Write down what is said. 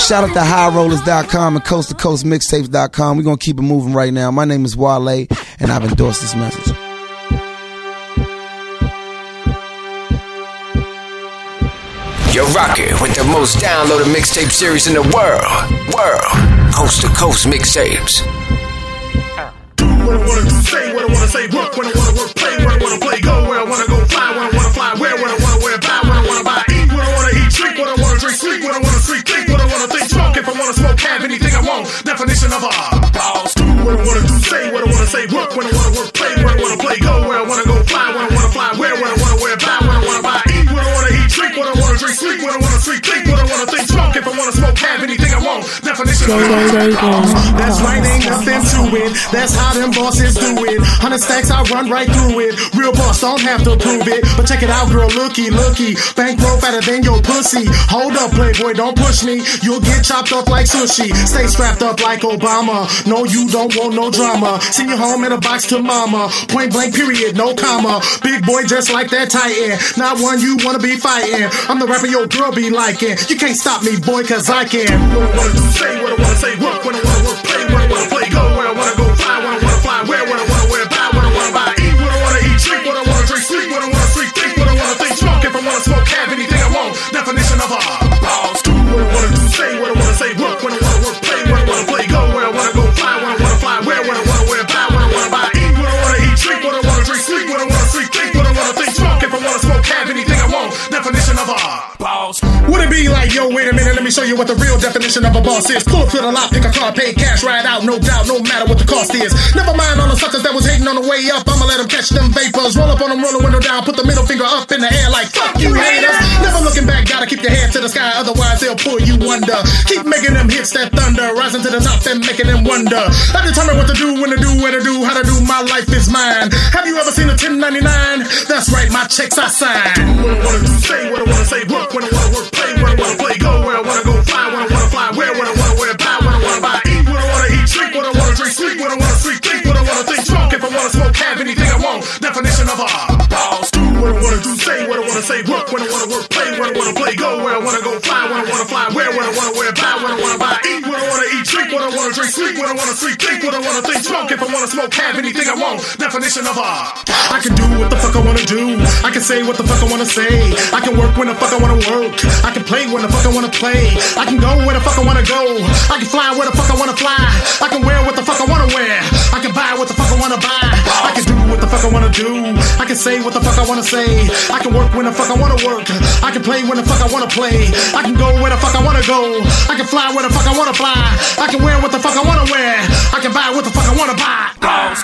Shout out to highrollers.com and coast to coast mixtapes.com. We're going to keep it moving right now. My name is Wale, and I've endorsed this message. You're rocking with the most downloaded mixtape series in the world. Coast to coast mixtapes. What I wanna do, say what I wanna say, work when I wanna work, play when I wanna play, go where I wanna go, fly when I wanna fly, wear when I wanna wear, buy when I wanna buy, eat when I wanna eat, drink when I wanna drink, sleep when I wanna sleep, think when I wanna think, smoke if I wanna smoke, have anything I want. Definition of a boss. What I wanna do, say what I wanna say, work when I wanna work, play when I wanna play, go where I wanna go, fly when I wanna fly, wear when I wanna wear, buy when I wanna buy, eat when I wanna eat, drink when I wanna drink, sleep when I wanna sleep, think when I wanna think, smoke if I wanna smoke, have anything I want. Definition of a boss. That's right, ain't nothing to it. That's how them bosses do it. 100 stacks, I run right through it. Real boss don't have to prove it, but check it out, girl, looky. Bankroll fatter than your pussy. Hold up, playboy, don't push me. You'll get chopped up like sushi. Stay strapped up like Obama. No, you don't want no drama. Send you home in a box to mama. Point blank, period, no comma. Big boy just like that Titan. Not one you wanna be fighting. I'm the rapper your girl be liking. You can't stop me, boy, cause I can. What I wanna do, say what I wanna say, work when I wanna work, play when I wanna play, go where I wanna go, fly when I wanna fly, wear when I wanna wear, buy when I wanna buy, eat when I wanna eat, drink when I wanna drink, sleep when I wanna sleep, think when I wanna think, smoke if I wanna smoke, have anything I want. Definition of a boss. What I wanna do, say what I wanna say, work when I wanna work, play when I wanna play, go where I wanna go, fly when I wanna fly, wear when I wanna wear, buy when I wanna buy, eat when I wanna eat, drink when I wanna drink, sleep when I wanna sleep, think when I wanna think, smoke if I wanna smoke, have anything I want. Definition of a boss. Would it be like, yo, wait a minute, let me show you what the real definition of a boss is. Pull up to the lot, pick a car, pay cash, ride out, no doubt, no matter what the cost is. Never mind all the suckers that was hating on the way up, I'ma let them catch them vapors. Roll up on them, roll the window down, put the middle finger up in the air like, fuck you haters. Never looking back, gotta keep your head to the sky, otherwise they'll pull you under. Keep making them hits that thunder, rising to the top and making them wonder. I determine what to do, when to do, where to do, how to do, my life is mine. Have you ever seen a 1099? That's right, my checks I sign. What I wanna do, say what I wanna say, work when I wanna work, play when I wanna play, go where I wanna go, fly when I wanna fly, wear when I wanna wear, buy when I wanna buy, eat when I wanna eat, drink when I wanna drink, sleep when I wanna sleep, think when I wanna think, smoke if I wanna smoke, have anything I want. Definition of a boss. What I wanna do, say what I wanna say, work when I wanna work, play when I wanna play, go where I wanna go, fly when I wanna fly, wear when I wanna wear, buy when I wanna buy, eat when I wanna eat, drink when I wanna drink, sleep when I wanna sleep, think when I wanna think, smoke if I wanna smoke, have anything I want. Definition of a I can do what the fuck I wanna do. I can say what the fuck I wanna say. I can work when the fuck I wanna work. I can play when the fuck I wanna play. I can go where the fuck I wanna go. I can fly where the fuck I wanna fly. I can wear what the fuck I wanna wear. I can buy what the fuck I wanna buy. I can do what the fuck I wanna do. I can say what the fuck I wanna say. I can work when the fuck I wanna work. I can play when the fuck I wanna play. I can go where the fuck I wanna go. I can fly where the fuck I wanna fly. I can wear what the fuck I wanna wear. I can buy what the fuck I wanna buy.